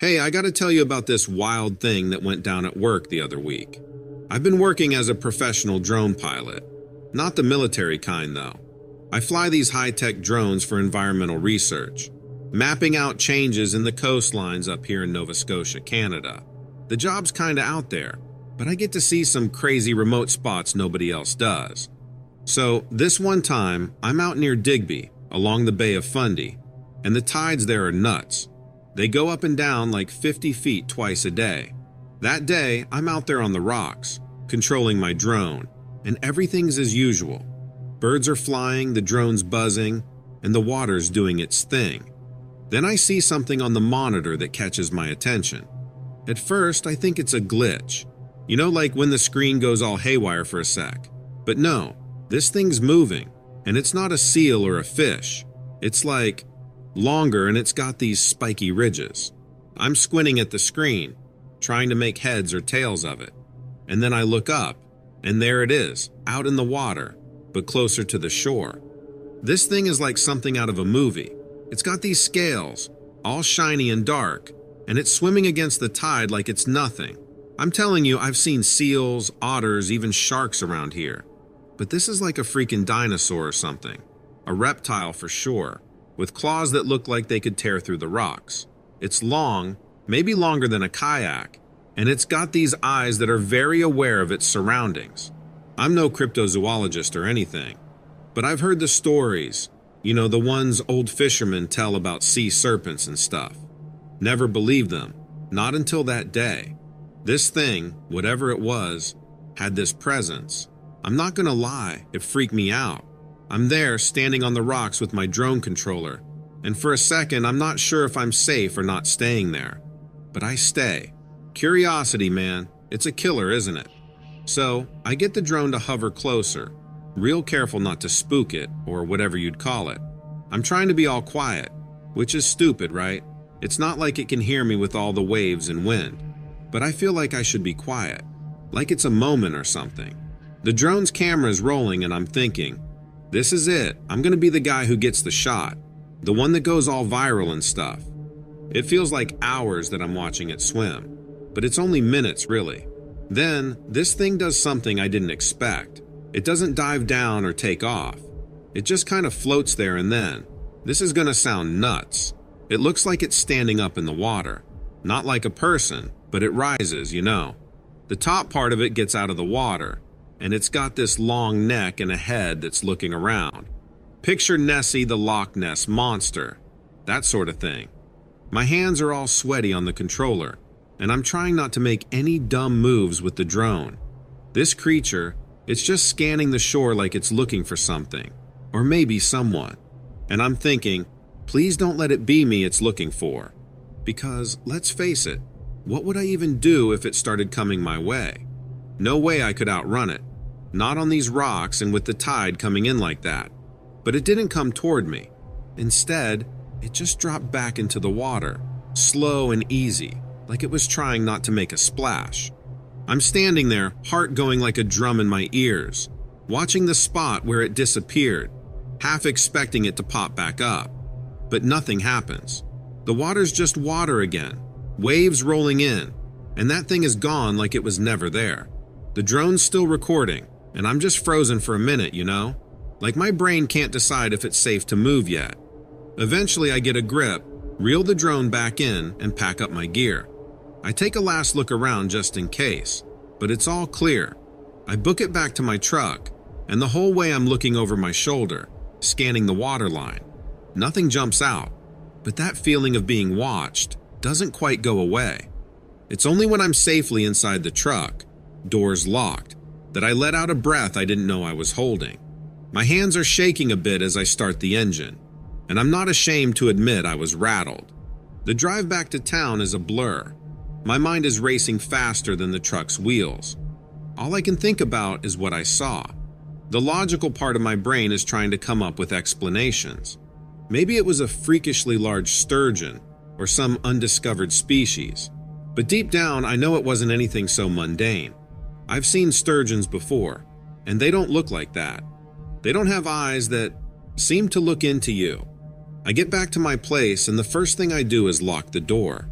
Hey, I gotta tell you about this wild thing that went down at work the other week. I've been working as a professional drone pilot. Not the military kind, though. I fly these high-tech drones for environmental research, mapping out changes in the coastlines up here in Nova Scotia, Canada. The job's kinda out there, but I get to see some crazy remote spots nobody else does. So, this one time, I'm out near Digby, along the Bay of Fundy, and the tides there are nuts. They go up and down like 50 feet twice a day. That day, I'm out there on the rocks, controlling my drone, and everything's as usual. Birds are flying, the drone's buzzing, and the water's doing its thing. Then I see something on the monitor that catches my attention. At first, I think it's a glitch. You know, like when the screen goes all haywire for a sec. But no, this thing's moving, and it's not a seal or a fish. It's like longer, and it's got these spiky ridges. I'm squinting at the screen, trying to make heads or tails of it. And then I look up, and there it is, out in the water, but closer to the shore. This thing is like something out of a movie. It's got these scales, all shiny and dark, and it's swimming against the tide like it's nothing. I'm telling you, I've seen seals, otters, even sharks around here. But this is like a freaking dinosaur or something. A reptile for sure, with claws that look like they could tear through the rocks. It's long, maybe longer than a kayak, and it's got these eyes that are very aware of its surroundings. I'm no cryptozoologist or anything, but I've heard the stories, you know, the ones old fishermen tell about sea serpents and stuff. Never believed them, not until that day. This thing, whatever it was, had this presence. I'm not gonna lie, it freaked me out. I'm there, standing on the rocks with my drone controller, and for a second I'm not sure if I'm safe or not staying there. But I stay. Curiosity, man, it's a killer, isn't it? So, I get the drone to hover closer, real careful not to spook it, or whatever you'd call it. I'm trying to be all quiet, which is stupid, right? It's not like it can hear me with all the waves and wind. But I feel like I should be quiet, like it's a moment or something. The drone's camera's rolling and I'm thinking, this is it. I'm gonna be the guy who gets the shot, the one that goes all viral and stuff. It feels like hours that I'm watching it swim, but it's only minutes really. Then, this thing does something I didn't expect. It doesn't dive down or take off. It just kind of floats there, and then, this is gonna sound nuts. It looks like it's standing up in the water. Not like a person, but it rises, you know. The top part of it gets out of the water, and it's got this long neck and a head that's looking around. Picture Nessie the Loch Ness Monster, that sort of thing. My hands are all sweaty on the controller, and I'm trying not to make any dumb moves with the drone. This creature, it's just scanning the shore like it's looking for something, or maybe someone. And I'm thinking, please don't let it be me it's looking for. Because, let's face it, what would I even do if it started coming my way? No way I could outrun it. Not on these rocks and with the tide coming in like that. But it didn't come toward me. Instead, it just dropped back into the water, slow and easy, like it was trying not to make a splash. I'm standing there, heart going like a drum in my ears, watching the spot where it disappeared, half expecting it to pop back up. But nothing happens. The water's just water again, waves rolling in, and that thing is gone like it was never there. The drone's still recording, and I'm just frozen for a minute, you know? Like my brain can't decide if it's safe to move yet. Eventually I get a grip, reel the drone back in, and pack up my gear. I take a last look around just in case, but it's all clear. I book it back to my truck, and the whole way I'm looking over my shoulder, scanning the waterline. Nothing jumps out, but that feeling of being watched doesn't quite go away. It's only when I'm safely inside the truck, doors locked, that I let out a breath I didn't know I was holding. My hands are shaking a bit as I start the engine, and I'm not ashamed to admit I was rattled. The drive back to town is a blur. My mind is racing faster than the truck's wheels. All I can think about is what I saw. The logical part of my brain is trying to come up with explanations. Maybe it was a freakishly large sturgeon or some undiscovered species. But deep down, I know it wasn't anything so mundane. I've seen sturgeons before, and they don't look like that. They don't have eyes that seem to look into you. I get back to my place, and the first thing I do is lock the door.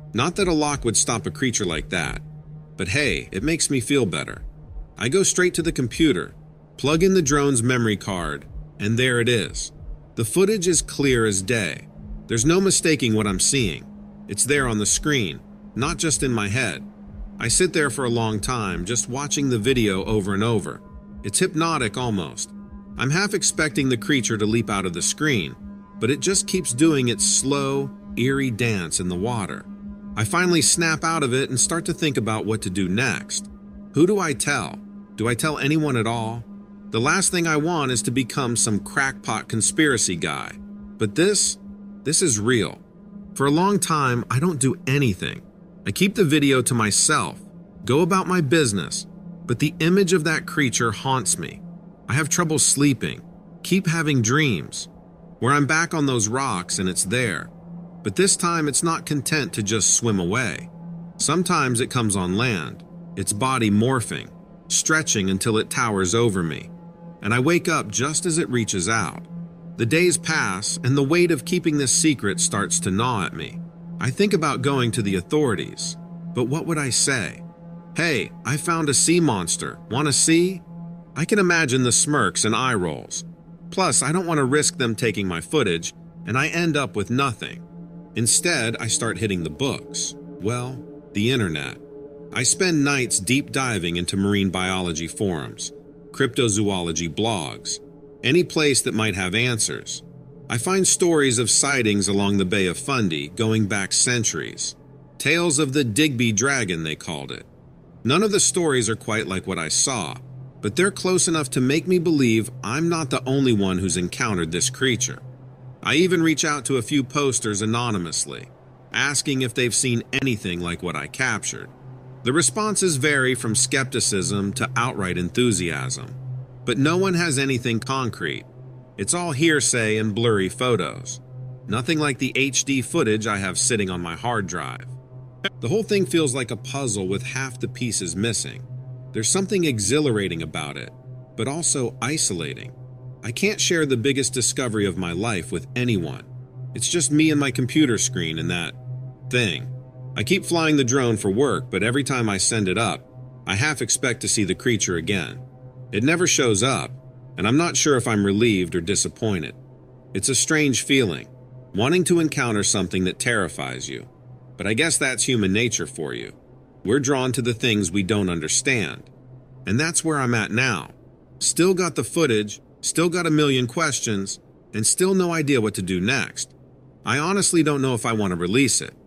Not that a lock would stop a creature like that, but hey, it makes me feel better. I go straight to the computer, plug in the drone's memory card, and there it is. The footage is clear as day. There's no mistaking what I'm seeing. It's there on the screen, not just in my head. I sit there for a long time, just watching the video over and over. It's hypnotic almost. I'm half expecting the creature to leap out of the screen, but it just keeps doing its slow, eerie dance in the water. I finally snap out of it and start to think about what to do next. Who do I tell? Do I tell anyone at all? The last thing I want is to become some crackpot conspiracy guy. But this is real. For a long time, I don't do anything. I keep the video to myself, go about my business, but the image of that creature haunts me. I have trouble sleeping, keep having dreams, where I'm back on those rocks and it's there. But this time it's not content to just swim away. Sometimes it comes on land, its body morphing, stretching until it towers over me, and I wake up just as it reaches out. The days pass, and the weight of keeping this secret starts to gnaw at me. I think about going to the authorities, but what would I say? Hey, I found a sea monster, wanna see? I can imagine the smirks and eye rolls. Plus, I don't want to risk them taking my footage, and I end up with nothing. Instead, I start hitting the books. Well, the internet. I spend nights deep diving into marine biology forums, cryptozoology blogs, any place that might have answers. I find stories of sightings along the Bay of Fundy going back centuries. Tales of the Digby Dragon, they called it. None of the stories are quite like what I saw, but they're close enough to make me believe I'm not the only one who's encountered this creature. I even reach out to a few posters anonymously, asking if they've seen anything like what I captured. The responses vary from skepticism to outright enthusiasm, but no one has anything concrete. It's all hearsay and blurry photos. Nothing like the HD footage I have sitting on my hard drive. The whole thing feels like a puzzle with half the pieces missing. There's something exhilarating about it, but also isolating. I can't share the biggest discovery of my life with anyone. It's just me and my computer screen and that thing. I keep flying the drone for work, but every time I send it up, I half expect to see the creature again. It never shows up, and I'm not sure if I'm relieved or disappointed. It's a strange feeling, wanting to encounter something that terrifies you. But I guess that's human nature for you. We're drawn to the things we don't understand. And that's where I'm at now. Still got the footage, still got a million questions, and still no idea what to do next. I honestly don't know if I want to release it.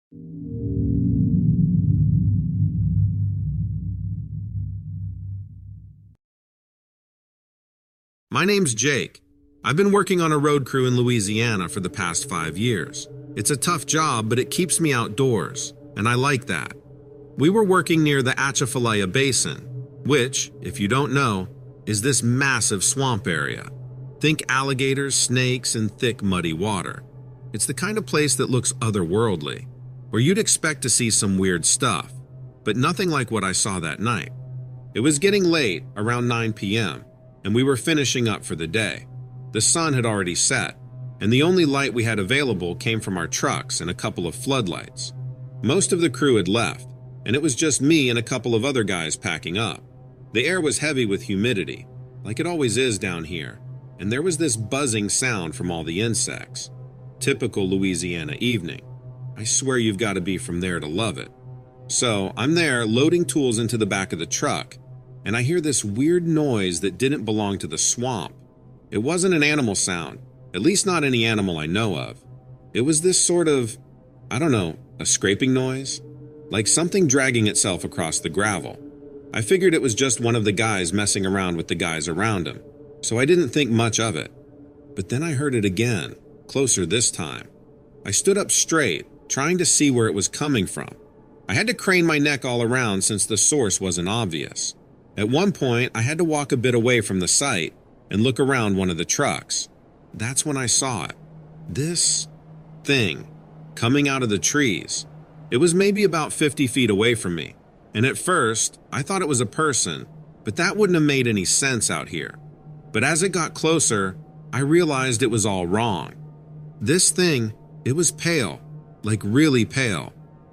My name's Jake. I've been working on a road crew in Louisiana for the past 5 years. It's a tough job, but it keeps me outdoors, and I like that. We were working near the Atchafalaya Basin, which, if you don't know, is this massive swamp area. Think alligators, snakes, and thick, muddy water. It's the kind of place that looks otherworldly, where you'd expect to see some weird stuff, but nothing like what I saw that night. It was getting late, around 9 p.m., and we were finishing up for the day. The sun had already set, and the only light we had available came from our trucks and a couple of floodlights. Most of the crew had left, and it was just me and a couple of other guys packing up. The air was heavy with humidity, like it always is down here, and there was this buzzing sound from all the insects. Typical Louisiana evening. I swear you've got to be from there to love it. So I'm there loading tools into the back of the truck, and I hear this weird noise that didn't belong to the swamp. It wasn't an animal sound, at least not any animal I know of. It was this sort of, I don't know, a scraping noise? Like something dragging itself across the gravel. I figured it was just one of the guys messing around with the guys around him, so I didn't think much of it. But then I heard it again, closer this time. I stood up straight, trying to see where it was coming from. I had to crane my neck all around since the source wasn't obvious. At one point, I had to walk a bit away from the site and look around one of the trucks. That's when I saw it. This thing coming out of the trees. It was maybe about 50 feet away from me, and at first, I thought it was a person, but that wouldn't have made any sense out here. But as it got closer, I realized it was all wrong. This thing, it was pale, like really pale,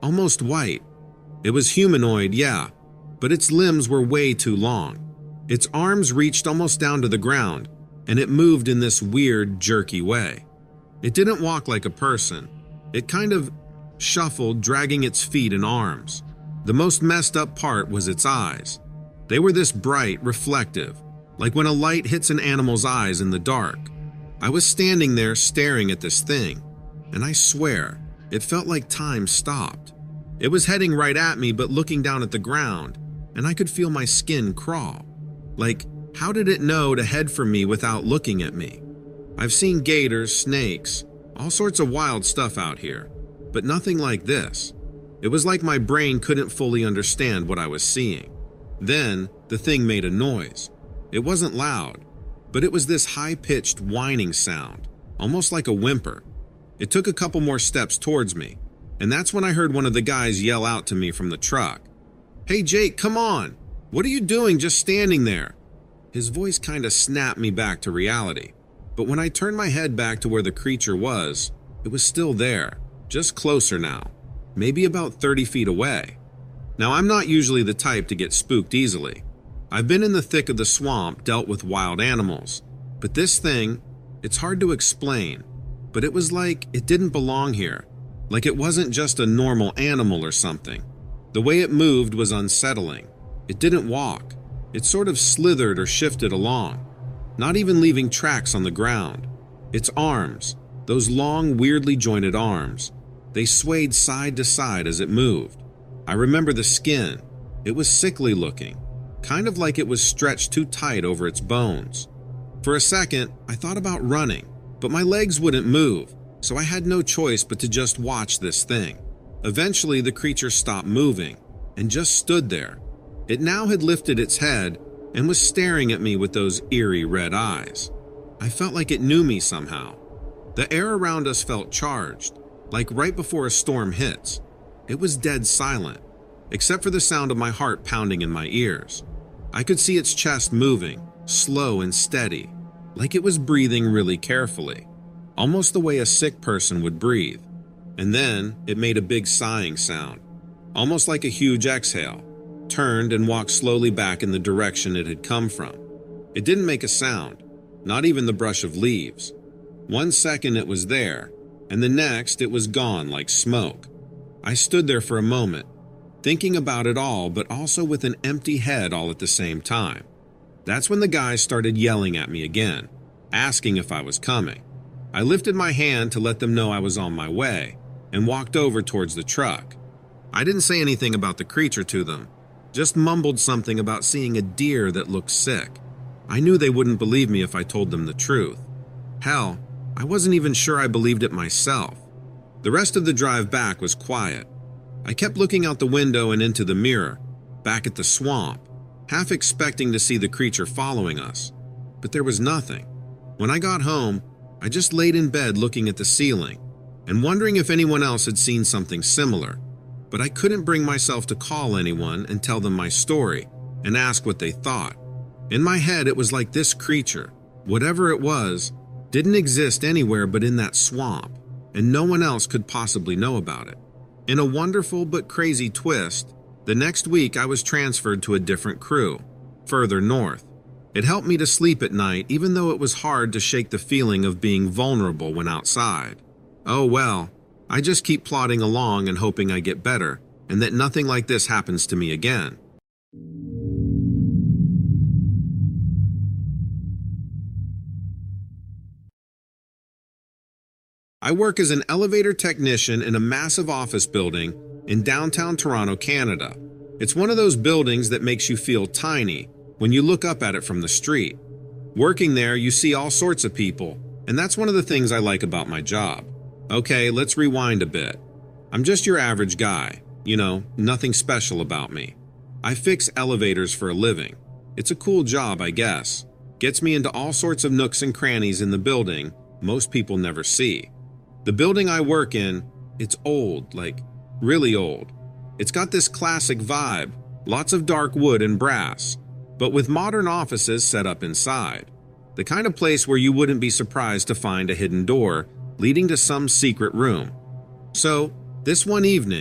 almost white. It was humanoid, yeah, but its limbs were way too long. Its arms reached almost down to the ground, and it moved in this weird, jerky way. It didn't walk like a person. It kind of shuffled, dragging its feet and arms. The most messed up part was its eyes. They were this bright, reflective, like when a light hits an animal's eyes in the dark. I was standing there staring at this thing, and I swear, it felt like time stopped. It was heading right at me, but looking down at the ground, and I could feel my skin crawl. Like, how did it know to head for me without looking at me? I've seen gators, snakes, all sorts of wild stuff out here, but nothing like this. It was like my brain couldn't fully understand what I was seeing. Then, the thing made a noise. It wasn't loud, but it was this high-pitched whining sound, almost like a whimper. It took a couple more steps towards me, and that's when I heard one of the guys yell out to me from the truck. "Hey Jake, come on! What are you doing just standing there?" His voice kind of snapped me back to reality, but when I turned my head back to where the creature was, it was still there, just closer now, maybe about 30 feet away. Now, I'm not usually the type to get spooked easily. I've been in the thick of the swamp, dealt with wild animals, but this thing, it's hard to explain, but it was like it didn't belong here, like it wasn't just a normal animal or something. The way it moved was unsettling. It didn't walk. It sort of slithered or shifted along, not even leaving tracks on the ground. Its arms, those long, weirdly jointed arms, they swayed side to side as it moved. I remember the skin. It was sickly looking, kind of like it was stretched too tight over its bones. For a second, I thought about running, but my legs wouldn't move, so I had no choice but to just watch this thing. Eventually, the creature stopped moving and just stood there. It now had lifted its head and was staring at me with those eerie red eyes. I felt like it knew me somehow. The air around us felt charged, like right before a storm hits. It was dead silent, except for the sound of my heart pounding in my ears. I could see its chest moving, slow and steady, like it was breathing really carefully, almost the way a sick person would breathe. And then it made a big sighing sound, almost like a huge exhale, turned and walked slowly back in the direction it had come from. It didn't make a sound, not even the brush of leaves. 1 second it was there, and the next it was gone like smoke. I stood there for a moment, thinking about it all, but also with an empty head all at the same time. That's when the guy started yelling at me again, asking if I was coming. I lifted my hand to let them know I was on my way, and walked over towards the truck. I didn't say anything about the creature to them, just mumbled something about seeing a deer that looked sick. I knew they wouldn't believe me if I told them the truth. Hell, I wasn't even sure I believed it myself. The rest of the drive back was quiet. I kept looking out the window and into the mirror, back at the swamp, half expecting to see the creature following us. But there was nothing. When I got home, I just laid in bed looking at the ceiling and wondering if anyone else had seen something similar. But I couldn't bring myself to call anyone and tell them my story and ask what they thought. In my head, it was like this creature, whatever it was, didn't exist anywhere but in that swamp, and no one else could possibly know about it. In a wonderful but crazy twist, the next week I was transferred to a different crew, further north. It helped me to sleep at night, even though it was hard to shake the feeling of being vulnerable when outside. Oh well, I just keep plodding along and hoping I get better, and that nothing like this happens to me again. I work as an elevator technician in a massive office building in downtown Toronto, Canada. It's one of those buildings that makes you feel tiny when you look up at it from the street. Working there, you see all sorts of people, and that's one of the things I like about my job. Okay, let's rewind a bit. I'm just your average guy. Nothing special about me. I fix elevators for a living. It's a cool job, I guess. Gets me into all sorts of nooks and crannies in the building most people never see. The building I work in, it's old, like really old. It's got this classic vibe, lots of dark wood and brass, but with modern offices set up inside. The kind of place where you wouldn't be surprised to find a hidden door leading to some secret room. So, this one evening,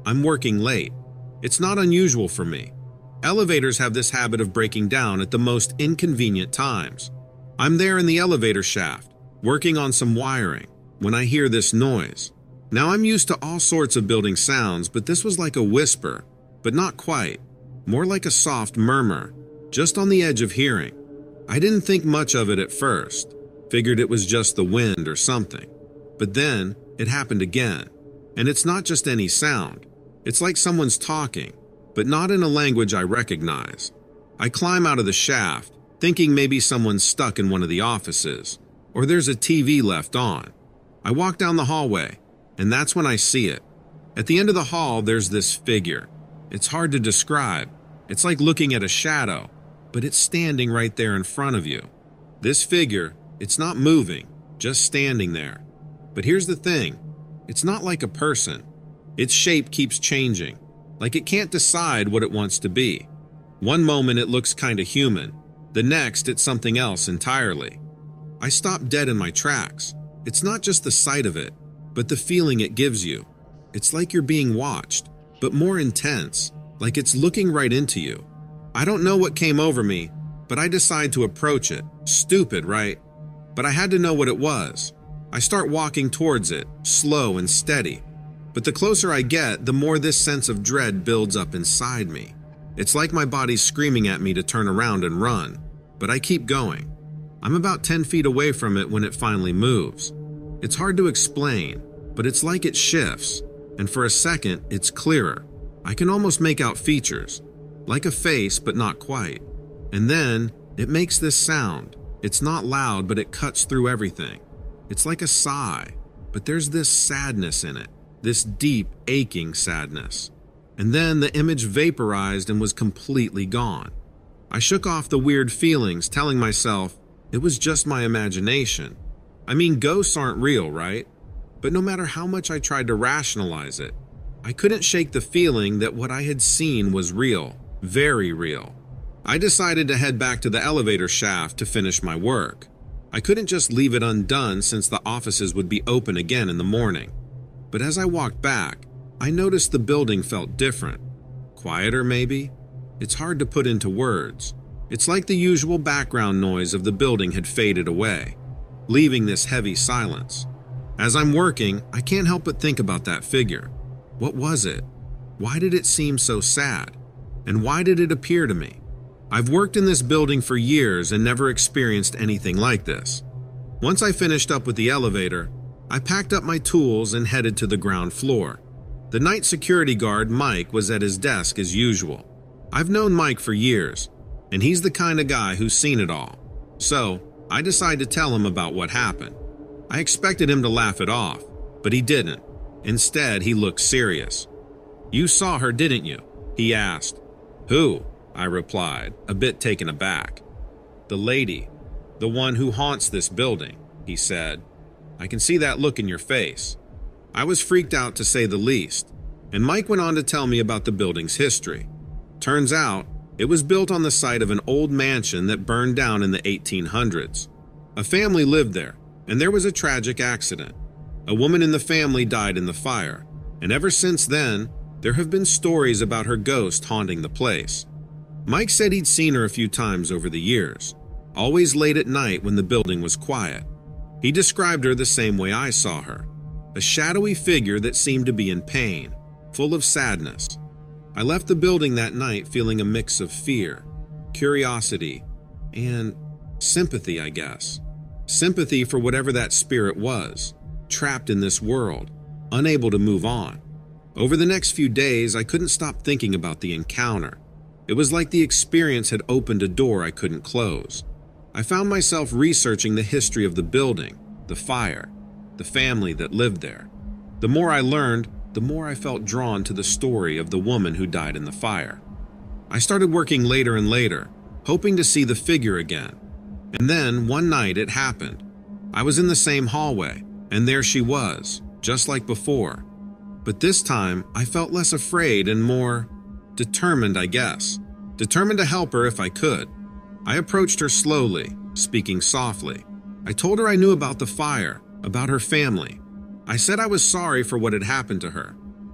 I'm working late. It's not unusual for me. Elevators have this habit of breaking down at the most inconvenient times. I'm there in the elevator shaft, working on some wiring, when I hear this noise. Now I'm used to all sorts of building sounds, but this was like a whisper, but not quite. More like a soft murmur, just on the edge of hearing. I didn't think much of it at first, figured it was just the wind or something. But then, it happened again. And it's not just any sound. It's like someone's talking, but not in a language I recognize. I climb out of the shaft, thinking maybe someone's stuck in one of the offices, or there's a TV left on. I walk down the hallway, and that's when I see it. At the end of the hall, there's this figure. It's hard to describe. It's like looking at a shadow, but it's standing right there in front of you. This figure, it's not moving, just standing there. But here's the thing. It's not like a person. Its shape keeps changing, like it can't decide what it wants to be. One moment it looks kind of human, the next it's something else entirely. I stop dead in my tracks. It's not just the sight of it, but the feeling it gives you. It's like you're being watched, but more intense, like it's looking right into you. I don't know what came over me, but I decide to approach it. Stupid, right? But I had to know what it was. I start walking towards it, slow and steady. But the closer I get, the more this sense of dread builds up inside me. It's like my body's screaming at me to turn around and run, but I keep going. I'm about 10 feet away from it when it finally moves. It's hard to explain, but it's like it shifts, and for a second, it's clearer. I can almost make out features, like a face, but not quite. And then, it makes this sound. It's not loud, but it cuts through everything. It's like a sigh, but there's this sadness in it, this deep, aching sadness. And then the image vaporized and was completely gone. I shook off the weird feelings, telling myself it was just my imagination. I mean, ghosts aren't real, right? But no matter how much I tried to rationalize it, I couldn't shake the feeling that what I had seen was real, very real. I decided to head back to the elevator shaft to finish my work. I couldn't just leave it undone since the offices would be open again in the morning. But as I walked back, I noticed the building felt different. Quieter, maybe? It's hard to put into words. It's like the usual background noise of the building had faded away, leaving this heavy silence. As I'm working, I can't help but think about that figure. What was it? Why did it seem so sad? And why did it appear to me? I've worked in this building for years and never experienced anything like this. Once I finished up with the elevator, I packed up my tools and headed to the ground floor. The night security guard, Mike, was at his desk as usual. I've known Mike for years, and he's the kind of guy who's seen it all. So, I decided to tell him about what happened. I expected him to laugh it off, but he didn't. Instead, he looked serious. "You saw her, didn't you?" he asked. "Who?" I replied, a bit taken aback. "The lady, the one who haunts this building," he said. "I can see that look in your face." I was freaked out to say the least, and Mike went on to tell me about the building's history. Turns out, it was built on the site of an old mansion that burned down in the 1800s. A family lived there, and there was a tragic accident. A woman in the family died in the fire, and ever since then, there have been stories about her ghost haunting the place. Mike said he'd seen her a few times over the years, always late at night when the building was quiet. He described her the same way I saw her, a shadowy figure that seemed to be in pain, full of sadness. I left the building that night feeling a mix of fear, curiosity, and sympathy, I guess. Sympathy for whatever that spirit was, trapped in this world, unable to move on. Over the next few days, I couldn't stop thinking about the encounter. It was like the experience had opened a door I couldn't close. I found myself researching the history of the building, the fire, the family that lived there. The more I learned, the more I felt drawn to the story of the woman who died in the fire. I started working later and later, hoping to see the figure again. And then, one night, it happened. I was in the same hallway, and there she was, just like before. But this time, I felt less afraid and more determined, I guess. Determined to help her if I could. I approached her slowly, speaking softly. I told her I knew about the fire, about her family. I said I was sorry for what had happened to her.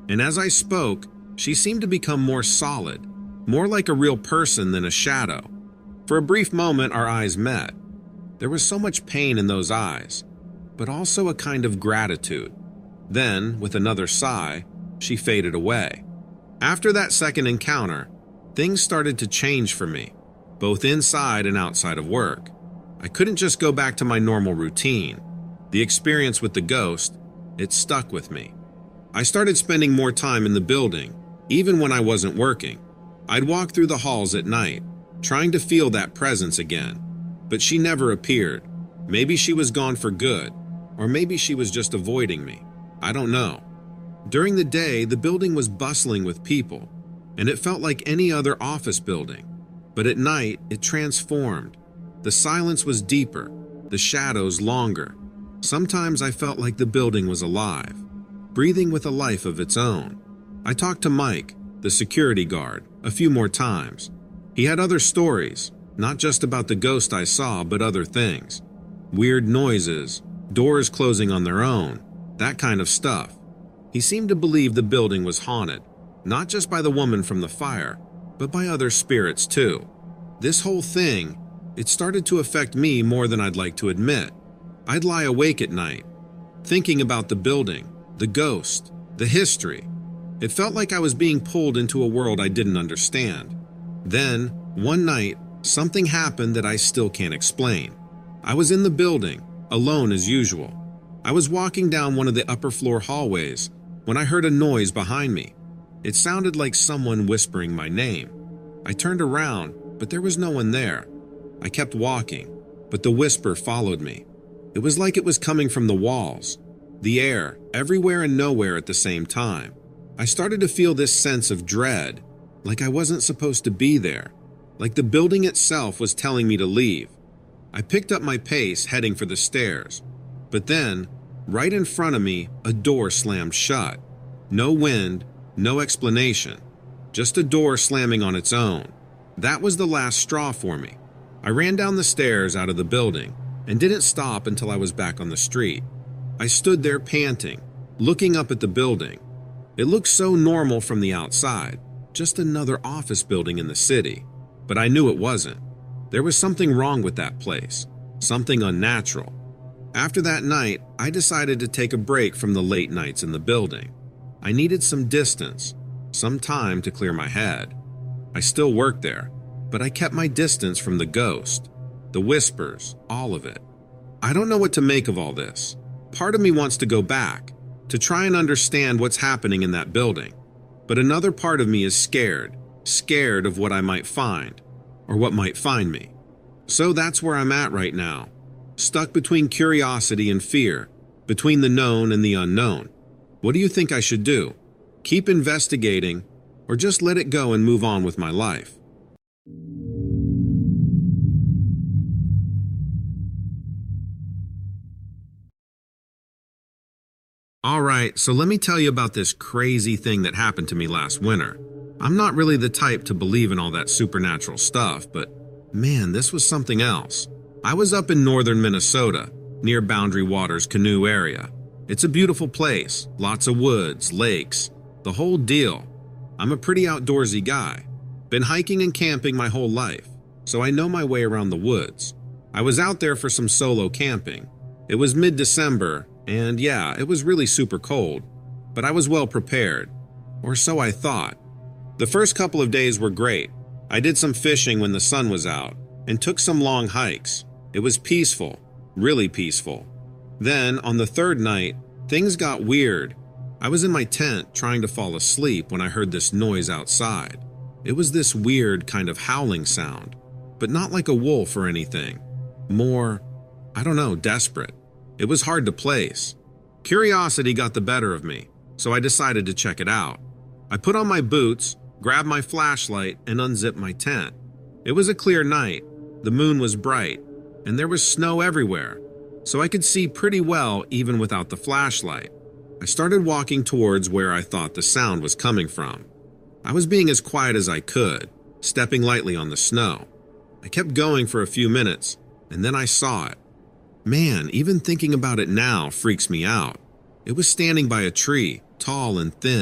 And as I spoke, she seemed to become more solid, more like a real person than a shadow. For a brief moment, our eyes met. There was so much pain in those eyes, but also a kind of gratitude. Then, with another sigh, she faded away. After that second encounter, things started to change for me, both inside and outside of work. I couldn't just go back to my normal routine. The experience with the ghost, it stuck with me. I started spending more time in the building, even when I wasn't working. I'd walk through the halls at night, trying to feel that presence again. But she never appeared. Maybe she was gone for good, or maybe she was just avoiding me. I don't know. During the day, the building was bustling with people, and it felt like any other office building. But at night, it transformed. The silence was deeper, the shadows longer. Sometimes I felt like the building was alive, breathing with a life of its own. I talked to Mike, the security guard, a few more times. He had other stories, not just about the ghost I saw, but other things. Weird noises, doors closing on their own, that kind of stuff. He seemed to believe the building was haunted, not just by the woman from the fire, but by other spirits too. This whole thing, it started to affect me more than I'd like to admit. I'd lie awake at night, thinking about the building, the ghost, the history. It felt like I was being pulled into a world I didn't understand. Then, one night, something happened that I still can't explain. I was in the building, alone as usual. I was walking down one of the upper floor hallways when I heard a noise behind me. It sounded like someone whispering my name. I turned around, but there was no one there. I kept walking, but the whisper followed me. It was like it was coming from the walls, the air, everywhere and nowhere at the same time. I started to feel this sense of dread, like I wasn't supposed to be there, like the building itself was telling me to leave. I picked up my pace, heading for the stairs. But then, right in front of me, a door slammed shut. No wind, no explanation, just a door slamming on its own. That was the last straw for me. I ran down the stairs out of the building and didn't stop until I was back on the street. I stood there panting, looking up at the building. It looked so normal from the outside, just another office building in the city. But I knew it wasn't. There was something wrong with that place, something unnatural. After that night, I decided to take a break from the late nights in the building. I needed some distance, some time to clear my head. I still worked there, but I kept my distance from the ghost, the whispers, all of it. I don't know what to make of all this. Part of me wants to go back, to try and understand what's happening in that building. But another part of me is scared of what I might find, or what might find me. So that's where I'm at right now. Stuck between curiosity and fear, between the known and the unknown. What do you think I should do? Keep investigating, or just let it go and move on with my life? Alright, so let me tell you about this crazy thing that happened to me last winter. I'm not really the type to believe in all that supernatural stuff, but man, this was something else. I was up in northern Minnesota, near Boundary Waters Canoe area. It's a beautiful place, lots of woods, lakes, the whole deal. I'm a pretty outdoorsy guy. Been hiking and camping my whole life, so I know my way around the woods. I was out there for some solo camping. It was mid-December, and yeah, it was really super cold, but I was well prepared, or so I thought. The first couple of days were great. I did some fishing when the sun was out, and took some long hikes. It was peaceful, really peaceful. Then, on the third night, things got weird. I was in my tent trying to fall asleep when I heard this noise outside. It was this weird kind of howling sound, but not like a wolf or anything. More, I don't know, desperate. It was hard to place. Curiosity got the better of me, so I decided to check it out. I put on my boots, grabbed my flashlight, and unzipped my tent. It was a clear night. The moon was bright, and there was snow everywhere, so I could see pretty well even without the flashlight. I started walking towards where I thought the sound was coming from. I was being as quiet as I could, stepping lightly on the snow. I kept going for a few minutes, and then I saw it. Man, even thinking about it now freaks me out. It was standing by a tree, tall and thin,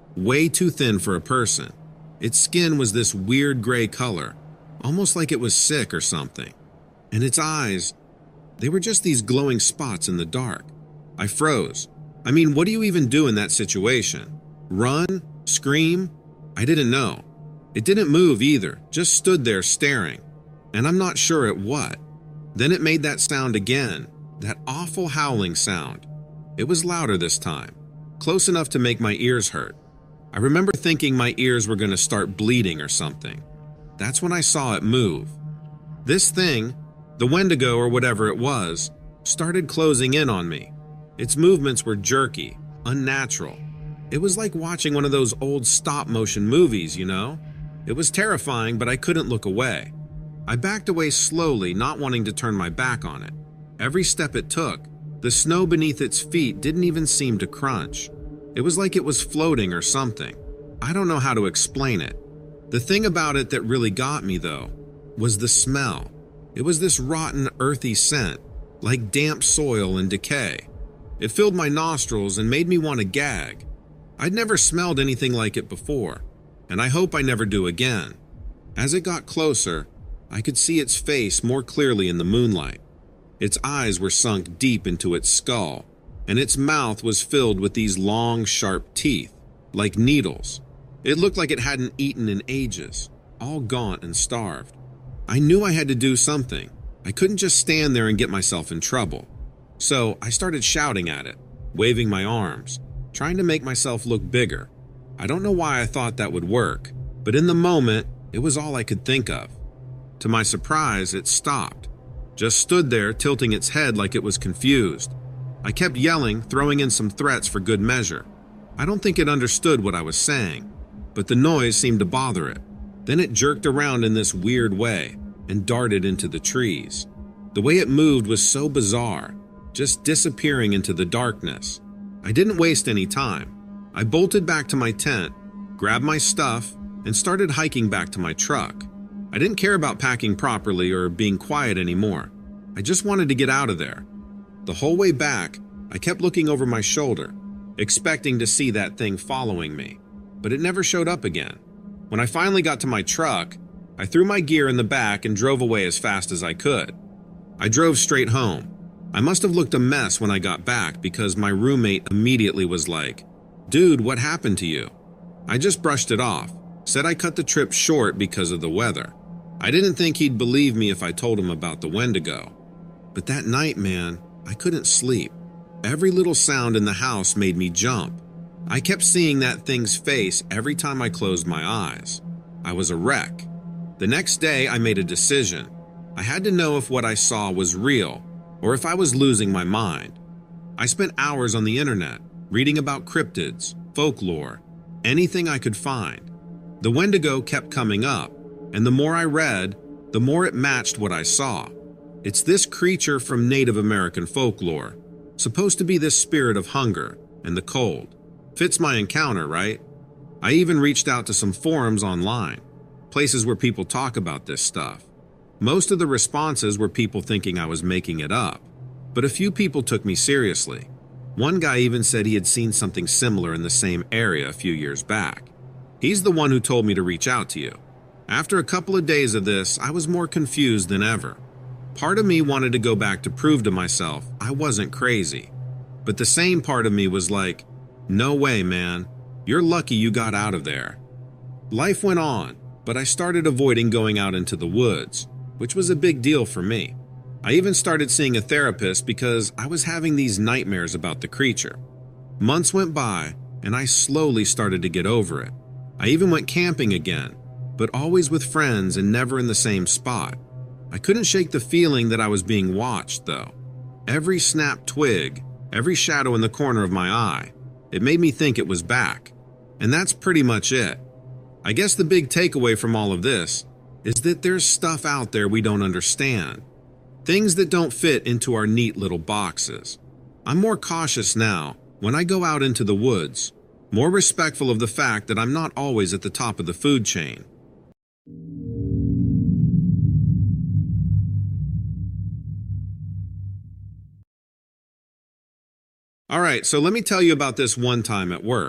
way too thin for a person. Its skin was this weird gray color, almost like it was sick or something. And its eyes, they were just these glowing spots in the dark. I froze. I mean, what do you even do in that situation? Run? Scream? I didn't know. It didn't move either, just stood there staring. And I'm not sure at what. Then it made that sound again, that awful howling sound. It was louder this time, close enough to make my ears hurt. I remember thinking my ears were going to start bleeding or something. That's when I saw it move. This thing, the Wendigo or whatever it was, started closing in on me. Its movements were jerky, unnatural. It was like watching one of those old stop-motion movies, you know? It was terrifying, but I couldn't look away. I backed away slowly, not wanting to turn my back on it. Every step it took, the snow beneath its feet didn't even seem to crunch. It was like it was floating or something. I don't know how to explain it. The thing about it that really got me, though, was the smell. It was this rotten, earthy scent, like damp soil and decay. It filled my nostrils and made me want to gag. I'd never smelled anything like it before, and I hope I never do again. As it got closer, I could see its face more clearly in the moonlight. Its eyes were sunk deep into its skull, and its mouth was filled with these long, sharp teeth, like needles. It looked like it hadn't eaten in ages, all gaunt and starved. I knew I had to do something. I couldn't just stand there and get myself in trouble. So I started shouting at it, waving my arms, trying to make myself look bigger. I don't know why I thought that would work, but in the moment, it was all I could think of. To my surprise, it stopped, just stood there tilting its head like it was confused. I kept yelling, throwing in some threats for good measure. I don't think it understood what I was saying, but the noise seemed to bother it. Then it jerked around in this weird way and darted into the trees. The way it moved was so bizarre, just disappearing into the darkness. I didn't waste any time. I bolted back to my tent, grabbed my stuff, and started hiking back to my truck. I didn't care about packing properly or being quiet anymore. I just wanted to get out of there. The whole way back, I kept looking over my shoulder, expecting to see that thing following me, but it never showed up again. When I finally got to my truck, I threw my gear in the back and drove away as fast as I could. I drove straight home. I must have looked a mess when I got back because my roommate immediately was like, "Dude, what happened to you?" I just brushed it off, said I cut the trip short because of the weather. I didn't think he'd believe me if I told him about the Wendigo. But that night, man, I couldn't sleep. Every little sound in the house made me jump. I kept seeing that thing's face every time I closed my eyes. I was a wreck. The next day, I made a decision. I had to know if what I saw was real or if I was losing my mind. I spent hours on the internet, reading about cryptids, folklore, anything I could find. The Wendigo kept coming up, and the more I read, the more it matched what I saw. It's this creature from Native American folklore, supposed to be this spirit of hunger and the cold. Fits my encounter, right? I even reached out to some forums online, places where people talk about this stuff. Most of the responses were people thinking I was making it up, but a few people took me seriously. One guy even said he had seen something similar in the same area a few years back. He's the one who told me to reach out to you. After a couple of days of this, I was more confused than ever. Part of me wanted to go back to prove to myself I wasn't crazy. But the same part of me was like, no way, man. You're lucky you got out of there. Life went on, but I started avoiding going out into the woods, which was a big deal for me. I even started seeing a therapist because I was having these nightmares about the creature. Months went by, and I slowly started to get over it. I even went camping again, but always with friends and never in the same spot. I couldn't shake the feeling that I was being watched, though. Every snapped twig, every shadow in the corner of my eye, it made me think it was back. And that's pretty much it. I guess the big takeaway from all of this is that there's stuff out there we don't understand. Things that don't fit into our neat little boxes. I'm more cautious now when I go out into the woods, more respectful of the fact that I'm not always at the top of the food chain. Alright, so let me tell you about this one time at work.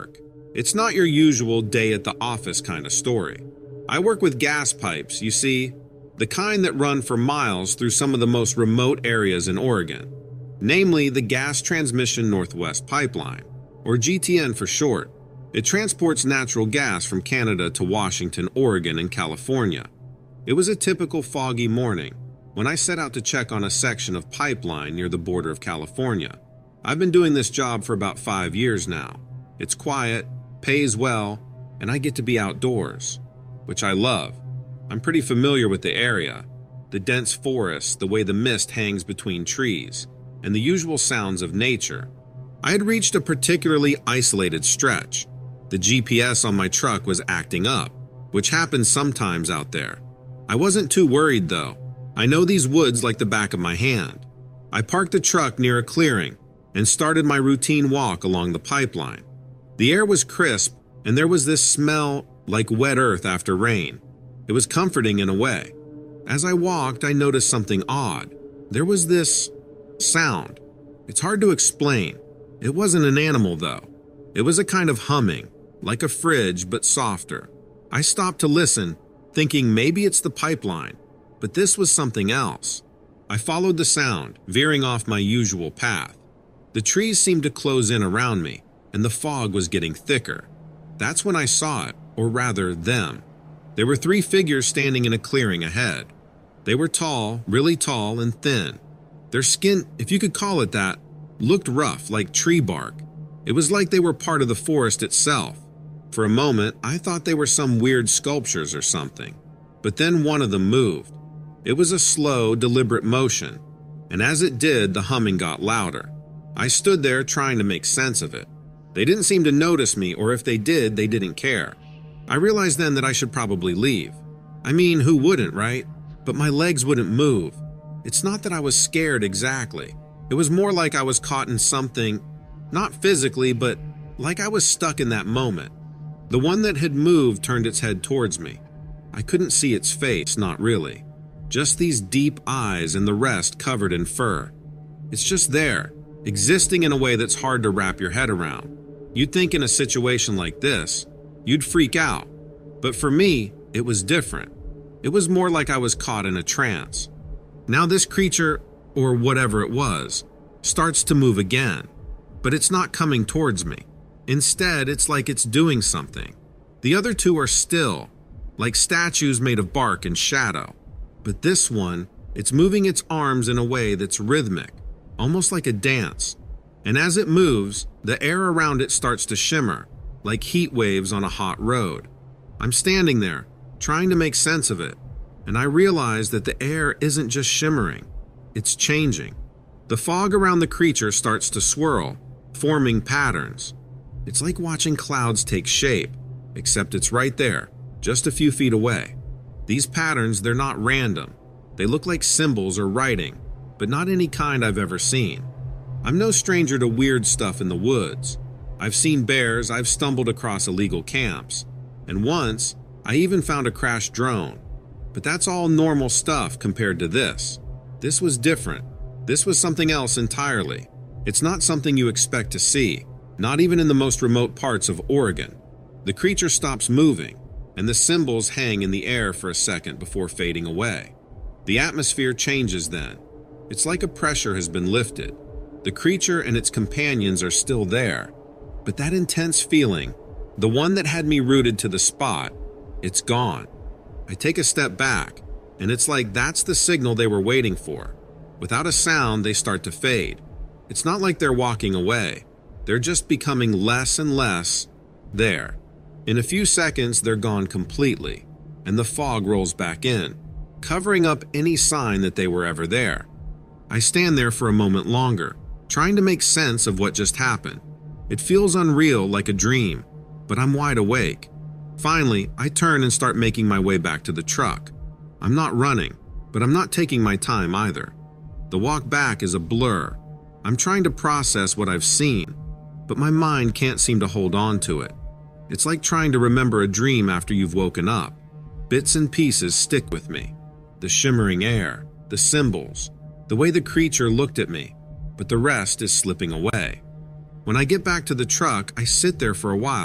It's not your usual day at the office kind of story. I work with gas pipes, you see, the kind that run for miles through some of the most remote areas in Oregon, namely the Gas Transmission Northwest Pipeline, or GTN for short. It transports natural gas from Canada to Washington, Oregon, and California. It was a typical foggy morning when I set out to check on a section of pipeline near the border of California. I've been doing this job for about 5 years now. It's quiet, pays well, and I get to be outdoors, which I love. I'm pretty familiar with the area, the dense forests, the way the mist hangs between trees, and the usual sounds of nature. I had reached a particularly isolated stretch. The GPS on my truck was acting up, which happens sometimes out there. I wasn't too worried though. I know these woods like the back of my hand. I parked the truck near a clearing and started my routine walk along the pipeline. The air was crisp and there was this smell like wet earth after rain. It was comforting in a way. As I walked, I noticed something odd. There was this sound. It's hard to explain. It wasn't an animal though. It was a kind of humming, like a fridge but softer. I stopped to listen, thinking maybe it's the pipeline, but this was something else. I followed the sound, veering off my usual path. The trees seemed to close in around me, and the fog was getting thicker. That's when I saw it, or rather them. There were 3 figures standing in a clearing ahead. They were tall, really tall and thin. Their skin, if you could call it that, looked rough like tree bark. It was like they were part of the forest itself. For a moment, I thought they were some weird sculptures or something. But then one of them moved. It was a slow, deliberate motion, and as it did, the humming got louder. I stood there trying to make sense of it. They didn't seem to notice me, or if they did, they didn't care. I realized then that I should probably leave. I mean, who wouldn't, right? But my legs wouldn't move. It's not that I was scared exactly. It was more like I was caught in something, not physically, but like I was stuck in that moment. The one that had moved turned its head towards me. I couldn't see its face, not really. Just these deep eyes and the rest covered in fur. It's just there, existing in a way that's hard to wrap your head around. You'd think in a situation like this, you'd freak out. But for me, it was different. It was more like I was caught in a trance. Now this creature, or whatever it was, starts to move again. But it's not coming towards me. Instead, it's like it's doing something. The other 2 are still, like statues made of bark and shadow. But this one, it's moving its arms in a way that's rhythmic, almost like a dance. And as it moves, the air around it starts to shimmer, like heat waves on a hot road. I'm standing there, trying to make sense of it, and I realize that the air isn't just shimmering, it's changing. The fog around the creature starts to swirl, forming patterns. It's like watching clouds take shape, except it's right there, just a few feet away. These patterns, they're not random. They look like symbols or writing, but not any kind I've ever seen. I'm no stranger to weird stuff in the woods. I've seen bears, I've stumbled across illegal camps, and once, I even found a crashed drone. But that's all normal stuff compared to this. This was different. This was something else entirely. It's not something you expect to see, not even in the most remote parts of Oregon. The creature stops moving, and the symbols hang in the air for a second before fading away. The atmosphere changes then. It's like a pressure has been lifted. The creature and its companions are still there, but that intense feeling, the one that had me rooted to the spot, it's gone. I take a step back, and it's like that's the signal they were waiting for. Without a sound, they start to fade. It's not like they're walking away. They're just becoming less and less there. In a few seconds, they're gone completely, and the fog rolls back in, covering up any sign that they were ever there. I stand there for a moment longer, trying to make sense of what just happened. It feels unreal, like a dream, but I'm wide awake. Finally, I turn and start making my way back to the truck. I'm not running, but I'm not taking my time either. The walk back is a blur. I'm trying to process what I've seen, but my mind can't seem to hold on to it. It's like trying to remember a dream after you've woken up. Bits and pieces stick with me. The shimmering air, the symbols, the way the creature looked at me, but the rest is slipping away. When I get back to the truck, I sit there for a while,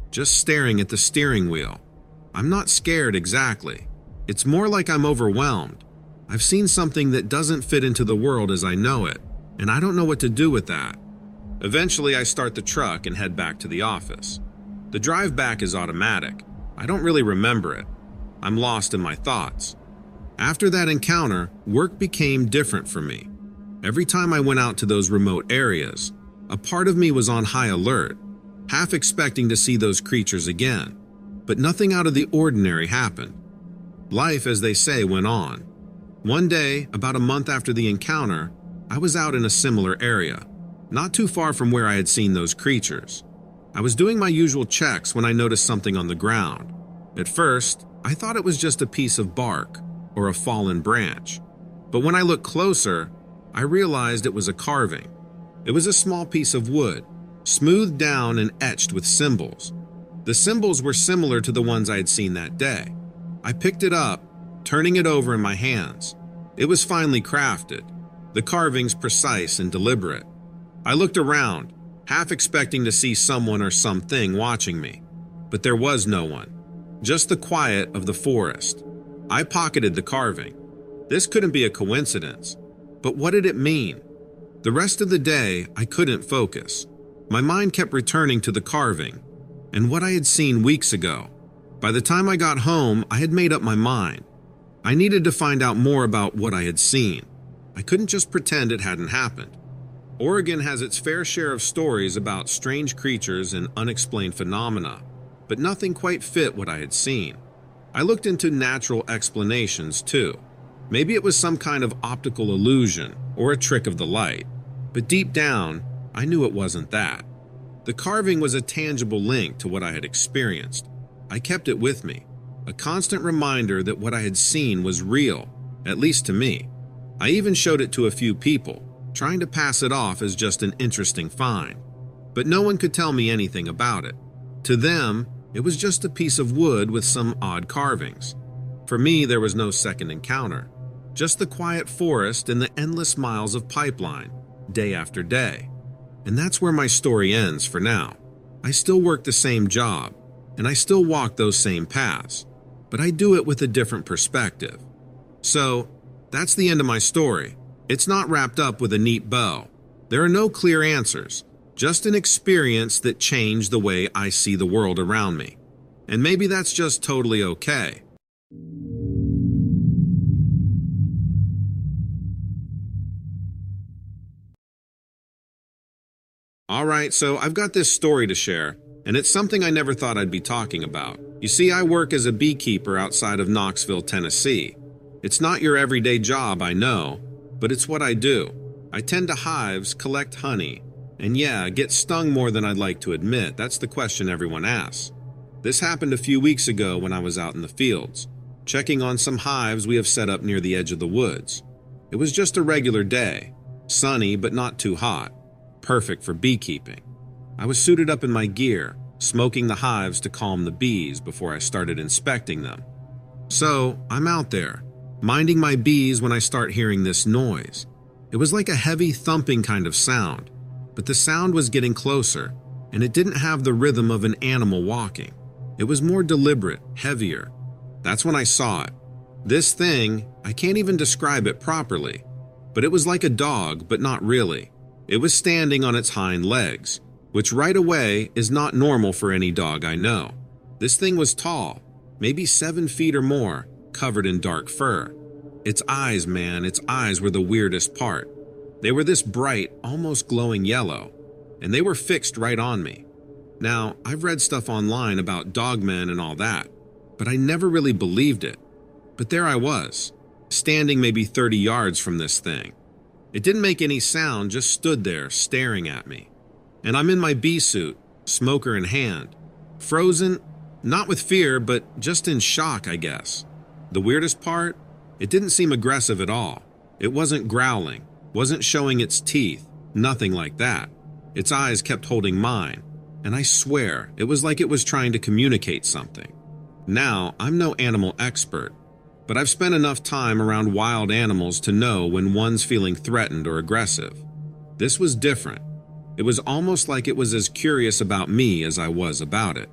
just staring at the steering wheel. I'm not scared exactly. It's more like I'm overwhelmed. I've seen something that doesn't fit into the world as I know it, and I don't know what to do with that. Eventually, I start the truck and head back to the office. The drive back is automatic. I don't really remember it. I'm lost in my thoughts. After that encounter, work became different for me. Every time I went out to those remote areas, a part of me was on high alert, half expecting to see those creatures again. But nothing out of the ordinary happened. Life, as they say, went on. One day, about a month after the encounter, I was out in a similar area, not too far from where I had seen those creatures. I was doing my usual checks when I noticed something on the ground. At first, I thought it was just a piece of bark or a fallen branch. But when I looked closer, I realized it was a carving. It was a small piece of wood, smoothed down and etched with symbols. The symbols were similar to the ones I had seen that day. I picked it up, turning it over in my hands. It was finely crafted, the carvings precise and deliberate. I looked around, half expecting to see someone or something watching me. But there was no one, just the quiet of the forest. I pocketed the carving. This couldn't be a coincidence. But what did it mean? The rest of the day, I couldn't focus. My mind kept returning to the carving and what I had seen weeks ago. By the time I got home, I had made up my mind. I needed to find out more about what I had seen. I couldn't just pretend it hadn't happened. Oregon has its fair share of stories about strange creatures and unexplained phenomena, but nothing quite fit what I had seen. I looked into natural explanations too. Maybe it was some kind of optical illusion or a trick of the light, but deep down, I knew it wasn't that. The carving was a tangible link to what I had experienced. I kept it with me, a constant reminder that what I had seen was real, at least to me. I even showed it to a few people, trying to pass it off as just an interesting find. But no one could tell me anything about it. To them, it was just a piece of wood with some odd carvings. For me, there was no second encounter, just the quiet forest and the endless miles of pipeline, day after day. And that's where my story ends for now. I still work the same job, and I still walk those same paths, but I do it with a different perspective. So, that's the end of my story. It's not wrapped up with a neat bow. There are no clear answers, just an experience that changed the way I see the world around me. And maybe that's just totally okay. Alright, so I've got this story to share, and it's something I never thought I'd be talking about. You see, I work as a beekeeper outside of Knoxville, Tennessee. It's not your everyday job, I know, but it's what I do. I tend to hives, collect honey, and yeah, get stung more than I'd like to admit. That's the question everyone asks. This happened a few weeks ago when I was out in the fields, checking on some hives we have set up near the edge of the woods. It was just a regular day, sunny but not too hot. Perfect for beekeeping. I was suited up in my gear, smoking the hives to calm the bees before I started inspecting them. So, I'm out there, minding my bees when I start hearing this noise. It was like a heavy thumping kind of sound, but the sound was getting closer, and it didn't have the rhythm of an animal walking. It was more deliberate, heavier. That's when I saw it. This thing, I can't even describe it properly, but it was like a dog, but not really. It was standing on its hind legs, which right away is not normal for any dog I know. This thing was tall, maybe 7 feet or more, covered in dark fur. Its eyes, man, its eyes were the weirdest part. They were this bright, almost glowing yellow, and they were fixed right on me. Now, I've read stuff online about dogmen and all that, but I never really believed it. But there I was, standing maybe 30 yards from this thing. It didn't make any sound, just stood there staring at me. And I'm in my bee suit, smoker in hand, frozen, not with fear, but just in shock, I guess. The weirdest part? It didn't seem aggressive at all. It wasn't growling, wasn't showing its teeth, nothing like that. Its eyes kept holding mine, and I swear it was like it was trying to communicate something. Now, I'm no animal expert, but I've spent enough time around wild animals to know when one's feeling threatened or aggressive. This was different. It was almost like it was as curious about me as I was about it.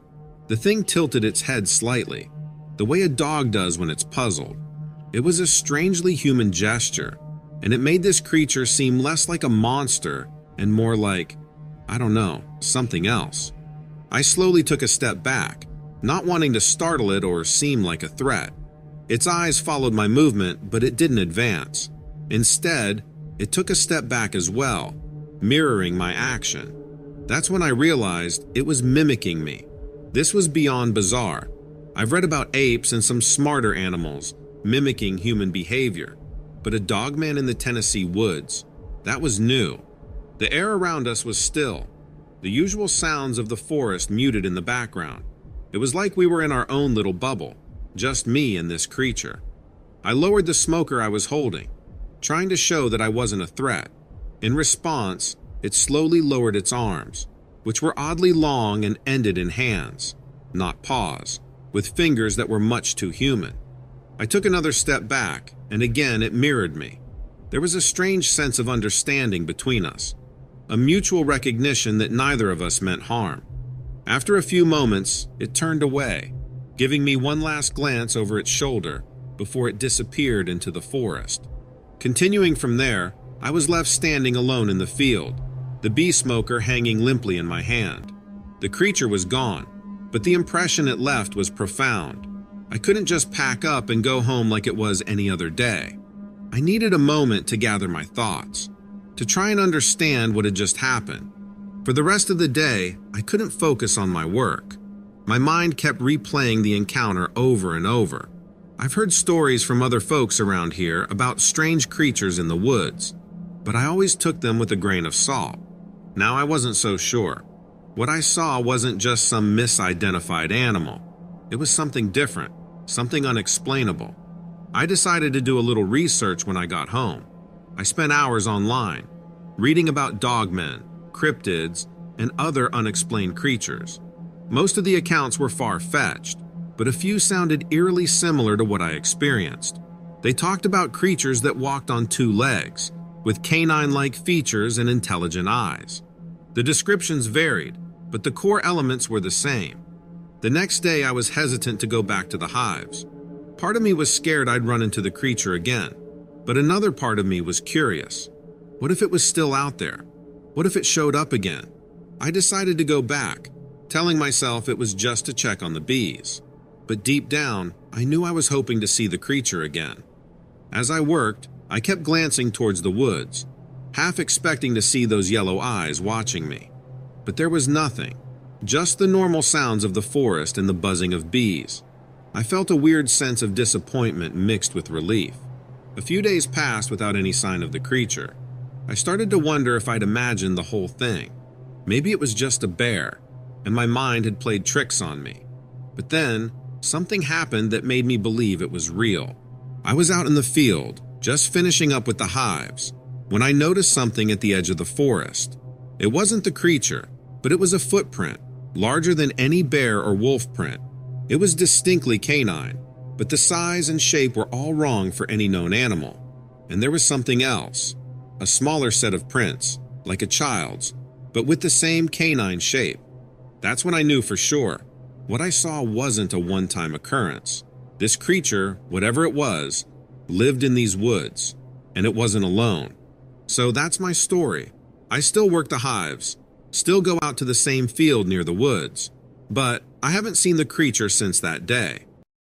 The thing tilted its head slightly, the way a dog does when it's puzzled. It was a strangely human gesture, and it made this creature seem less like a monster and more like, I don't know, something else. I slowly took a step back, not wanting to startle it or seem like a threat. Its eyes followed my movement, but it didn't advance. Instead, it took a step back as well, mirroring my action. That's when I realized it was mimicking me. This was beyond bizarre. I've read about apes and some smarter animals mimicking human behavior, but a dogman in the Tennessee woods, that was new. The air around us was still, the usual sounds of the forest muted in the background. It was like we were in our own little bubble, just me and this creature. I lowered the smoker I was holding, trying to show that I wasn't a threat. In response, it slowly lowered its arms, which were oddly long and ended in hands, not paws, with fingers that were much too human. I took another step back, and again it mirrored me. There was a strange sense of understanding between us, a mutual recognition that neither of us meant harm. After a few moments, it turned away, giving me one last glance over its shoulder before it disappeared into the forest. Continuing from there, I was left standing alone in the field, the bee smoker hanging limply in my hand. The creature was gone, but the impression it left was profound. I couldn't just pack up and go home like it was any other day. I needed a moment to gather my thoughts, to try and understand what had just happened. For the rest of the day, I couldn't focus on my work. My mind kept replaying the encounter over and over. I've heard stories from other folks around here about strange creatures in the woods, but I always took them with a grain of salt. Now I wasn't so sure. What I saw wasn't just some misidentified animal. It was something different, something unexplainable. I decided to do a little research when I got home. I spent hours online, reading about dogmen, cryptids, and other unexplained creatures. Most of the accounts were far-fetched, but a few sounded eerily similar to what I experienced. They talked about creatures that walked on two legs, with canine-like features and intelligent eyes. The descriptions varied, but the core elements were the same. The next day I was hesitant to go back to the hives. Part of me was scared I'd run into the creature again, but another part of me was curious. What if it was still out there? What if it showed up again? I decided to go back, telling myself it was just to check on the bees. But deep down, I knew I was hoping to see the creature again. As I worked, I kept glancing towards the woods, half expecting to see those yellow eyes watching me. But there was nothing, just the normal sounds of the forest and the buzzing of bees. I felt a weird sense of disappointment mixed with relief. A few days passed without any sign of the creature. I started to wonder if I'd imagined the whole thing. Maybe it was just a bear, and my mind had played tricks on me. But then, something happened that made me believe it was real. I was out in the field, just finishing up with the hives, when I noticed something at the edge of the forest. It wasn't the creature, but it was a footprint, larger than any bear or wolf print. It was distinctly canine, but the size and shape were all wrong for any known animal. And there was something else, a smaller set of prints, like a child's, but with the same canine shape. That's when I knew for sure. What I saw wasn't a one-time occurrence. This creature, whatever it was, lived in these woods, and it wasn't alone. So that's my story. I still work the hives, still go out to the same field near the woods, but I haven't seen the creature since that day.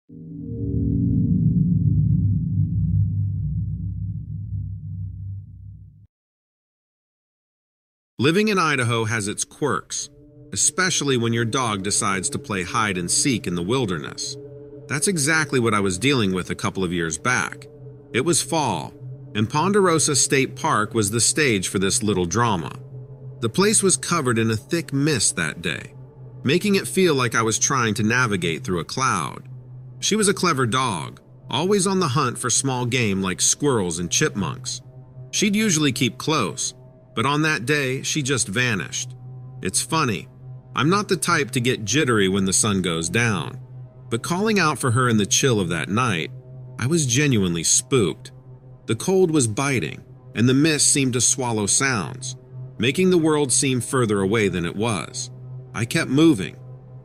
Living in Idaho has its quirks, especially when your dog decides to play hide and seek in the wilderness. That's exactly what I was dealing with a couple of years back. It was fall, and Ponderosa State Park was the stage for this little drama. The place was covered in a thick mist that day, making it feel like I was trying to navigate through a cloud. She was a clever dog, always on the hunt for small game like squirrels and chipmunks. She'd usually keep close, but on that day, she just vanished. It's funny, I'm not the type to get jittery when the sun goes down, but calling out for her in the chill of that night, I was genuinely spooked. The cold was biting, and the mist seemed to swallow sounds, making the world seem further away than it was. I kept moving,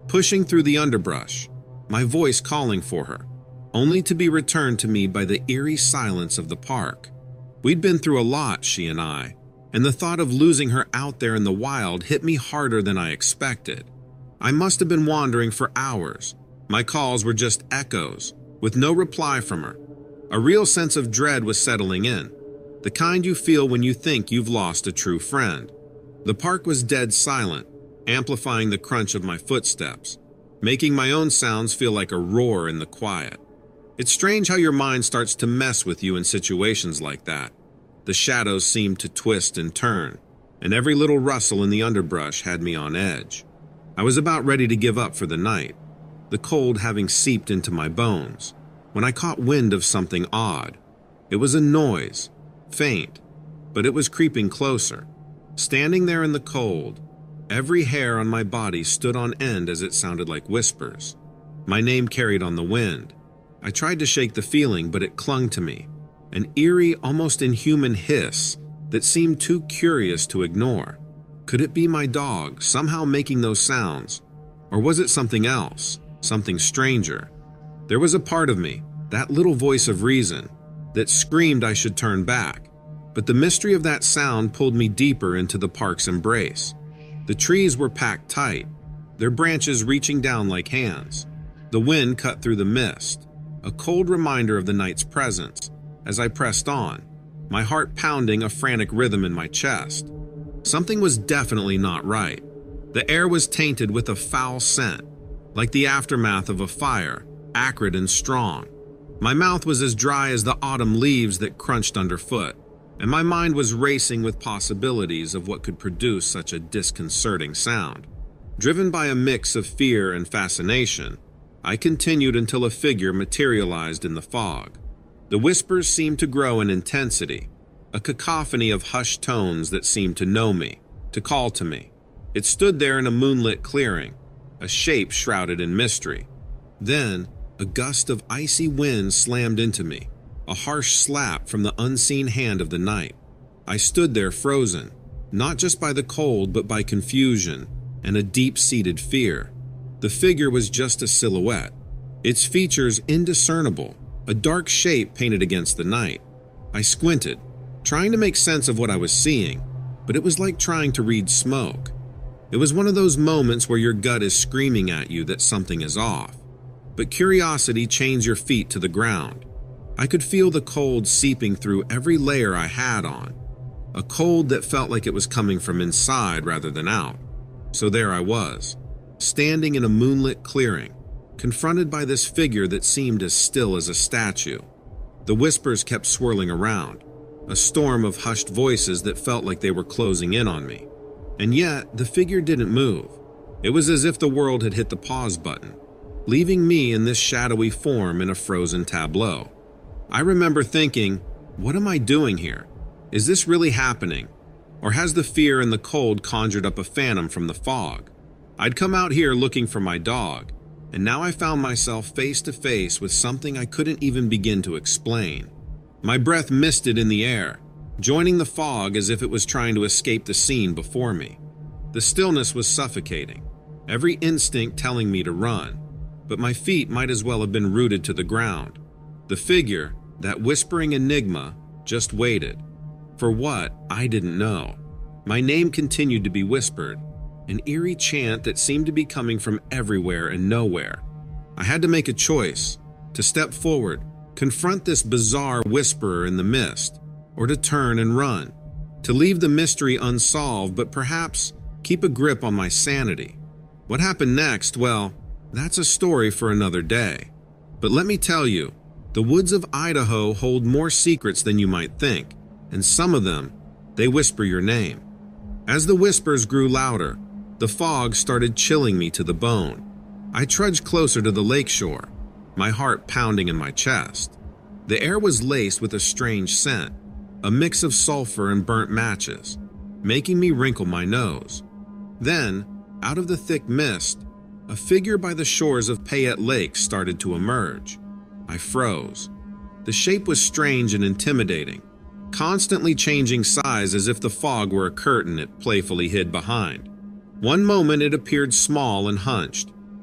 pushing through the underbrush, my voice calling for her, only to be returned to me by the eerie silence of the park. We'd been through a lot, she and I, and the thought of losing her out there in the wild hit me harder than I expected. I must have been wandering for hours. My calls were just echoes, with no reply from her. A real sense of dread was settling in, the kind you feel when you think you've lost a true friend. The park was dead silent, amplifying the crunch of my footsteps, making my own sounds feel like a roar in the quiet. It's strange how your mind starts to mess with you in situations like that. The shadows seemed to twist and turn, and every little rustle in the underbrush had me on edge. I was about ready to give up for the night, the cold having seeped into my bones, when I caught wind of something odd. It was a noise, faint, but it was creeping closer. Standing there in the cold, every hair on my body stood on end as it sounded like whispers. My name carried on the wind. I tried to shake the feeling, but it clung to me, an eerie, almost inhuman hiss that seemed too curious to ignore. Could it be my dog somehow making those sounds? Or was it something else, something stranger? There was a part of me, that little voice of reason, that screamed I should turn back, but the mystery of that sound pulled me deeper into the park's embrace. The trees were packed tight, their branches reaching down like hands. The wind cut through the mist, a cold reminder of the night's presence. As I pressed on, my heart pounding a frantic rhythm in my chest. Something was definitely not right. The air was tainted with a foul scent, like the aftermath of a fire, acrid and strong. My mouth was as dry as the autumn leaves that crunched underfoot, and my mind was racing with possibilities of what could produce such a disconcerting sound. Driven by a mix of fear and fascination, I continued until a figure materialized in the fog. The whispers seemed to grow in intensity, a cacophony of hushed tones that seemed to know me, to call to me. It stood there in a moonlit clearing, a shape shrouded in mystery. Then, a gust of icy wind slammed into me, a harsh slap from the unseen hand of the night. I stood there frozen, not just by the cold but by confusion and a deep-seated fear. The figure was just a silhouette, its features indiscernible, a dark shape painted against the night. I squinted, trying to make sense of what I was seeing, but it was like trying to read smoke. It was one of those moments where your gut is screaming at you that something is off, but curiosity chains your feet to the ground. I could feel the cold seeping through every layer I had on, a cold that felt like it was coming from inside rather than out. So there I was, standing in a moonlit clearing, confronted by this figure that seemed as still as a statue. The whispers kept swirling around, a storm of hushed voices that felt like they were closing in on me. And yet, the figure didn't move. It was as if the world had hit the pause button, leaving me in this shadowy form in a frozen tableau. I remember thinking, what am I doing here? Is this really happening? Or has the fear and the cold conjured up a phantom from the fog? I'd come out here looking for my dog, and now I found myself face to face with something I couldn't even begin to explain. My breath misted in the air, joining the fog as if it was trying to escape the scene before me. The stillness was suffocating, every instinct telling me to run, but my feet might as well have been rooted to the ground. The figure, that whispering enigma, just waited. For what, I didn't know. My name continued to be whispered, an eerie chant that seemed to be coming from everywhere and nowhere. I had to make a choice, to step forward, confront this bizarre whisperer in the mist, or to turn and run, to leave the mystery unsolved but perhaps keep a grip on my sanity. What happened next, well, that's a story for another day. But let me tell you, the woods of Idaho hold more secrets than you might think, and some of them, they whisper your name. As the whispers grew louder, the fog started chilling me to the bone. I trudged closer to the lakeshore, my heart pounding in my chest. The air was laced with a strange scent, a mix of sulfur and burnt matches, making me wrinkle my nose. Then, out of the thick mist, a figure by the shores of Payette Lake started to emerge. I froze. The shape was strange and intimidating, constantly changing size as if the fog were a curtain it playfully hid behind. One moment it appeared small and hunched,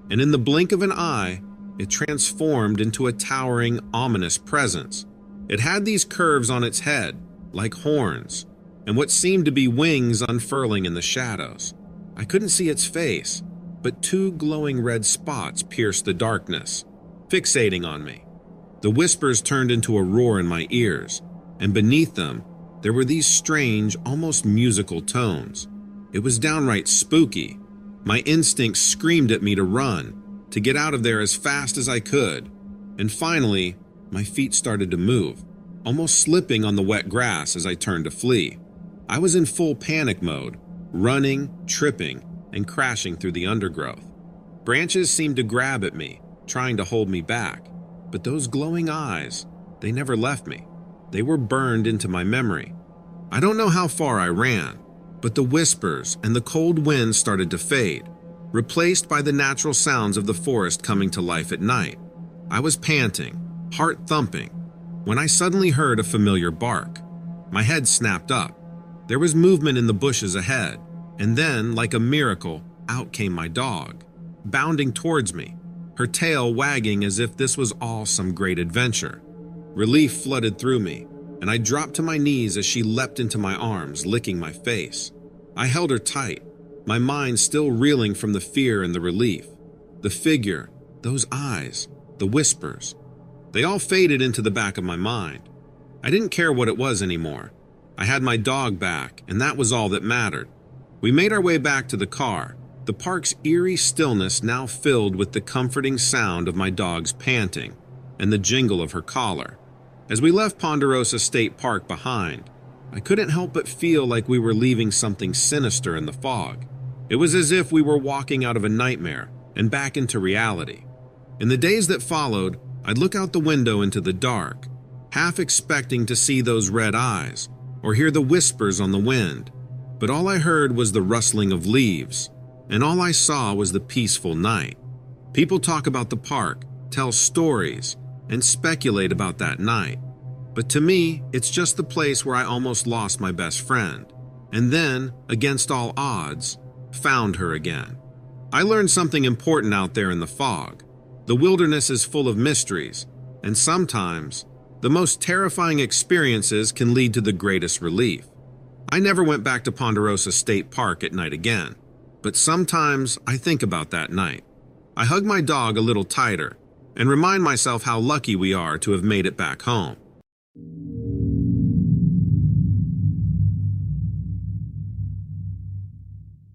and in the blink of an eye, it transformed into a towering, ominous presence. It had these curves on its head, like horns, and what seemed to be wings unfurling in the shadows. I couldn't see its face, but two glowing red spots pierced the darkness, fixating on me. The whispers turned into a roar in my ears, and beneath them, there were these strange, almost musical tones. It was downright spooky. My instincts screamed at me to run, to get out of there as fast as I could. And finally, my feet started to move, almost slipping on the wet grass as I turned to flee. I was in full panic mode, running, tripping, and crashing through the undergrowth. Branches seemed to grab at me, trying to hold me back. But those glowing eyes, they never left me. They were burned into my memory. I don't know how far I ran, but the whispers and the cold wind started to fade, replaced by the natural sounds of the forest coming to life at night. I was panting, heart thumping, when I suddenly heard a familiar bark. My head snapped up. There was movement in the bushes ahead, and then, like a miracle, out came my dog, bounding towards me, her tail wagging as if this was all some great adventure. Relief flooded through me, and I dropped to my knees as she leapt into my arms, licking my face. I held her tight, my mind still reeling from the fear and the relief. The figure, those eyes, the whispers, they all faded into the back of my mind. I didn't care what it was anymore. I had my dog back, and that was all that mattered. We made our way back to the car, the park's eerie stillness now filled with the comforting sound of my dog's panting and the jingle of her collar. As we left Ponderosa State Park behind, I couldn't help but feel like we were leaving something sinister in the fog. It was as if we were walking out of a nightmare and back into reality. In the days that followed, I'd look out the window into the dark, half expecting to see those red eyes or hear the whispers on the wind. But all I heard was the rustling of leaves, and all I saw was the peaceful night. People talk about the park, tell stories, and speculate about that night. But to me, it's just the place where I almost lost my best friend, and then, against all odds, found her again. I learned something important out there in the fog. The wilderness is full of mysteries, and sometimes, the most terrifying experiences can lead to the greatest relief. I never went back to Ponderosa State Park at night again, but sometimes I think about that night. I hug my dog a little tighter and remind myself how lucky we are to have made it back home.